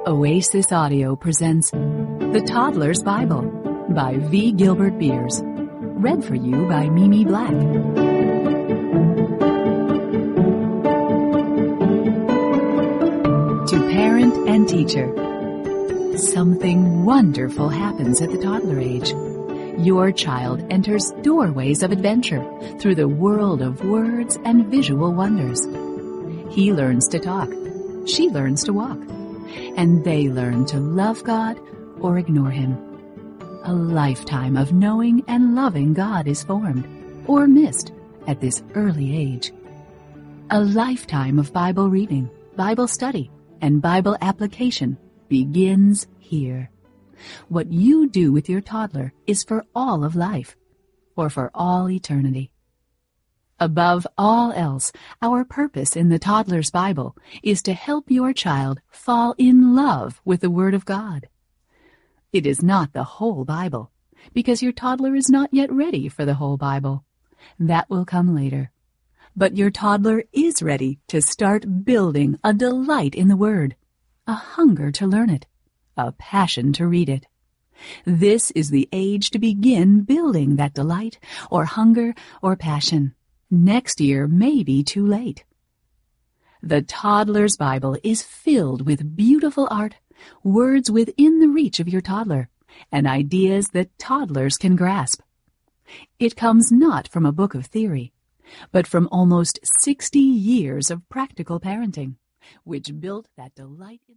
Oasis Audio presents The Toddler's Bible by V. Gilbert Beers. Read for you by Mimi Black. To parent and teacher, something wonderful happens at the toddler age. Your child enters doorways of adventure through the world of words and visual wonders. He learns to talk. She learns to walk. And they learn to love God or ignore Him. A lifetime of knowing and loving God is formed or missed at this early age. A lifetime of Bible reading, Bible study, and Bible application begins here. What you do with your toddler is for all of life, or for all eternity. Above all else, our purpose in the Toddler's Bible is to help your child fall in love with the Word of God. It is not the whole Bible, because your toddler is not yet ready for the whole Bible. That will come later. But your toddler is ready to start building a delight in the Word, a hunger to learn it, a passion to read it. This is the age to begin building that delight or hunger or passion. Next year may be too late. The Toddler's Bible is filled with beautiful art, words within the reach of your toddler, and ideas that toddlers can grasp. It comes not from a book of theory, but from almost 60 years of practical parenting, which built that delight in